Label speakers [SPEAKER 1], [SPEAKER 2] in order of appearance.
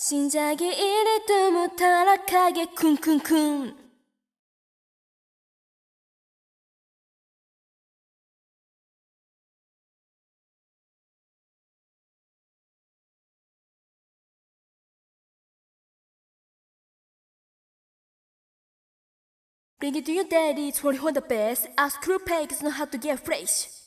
[SPEAKER 1] 시작이 이리도 무타락하게 쿵쿵쿵 Bring it to your daddy, 20 want the best. Ask crew pay, cause know how to get fresh.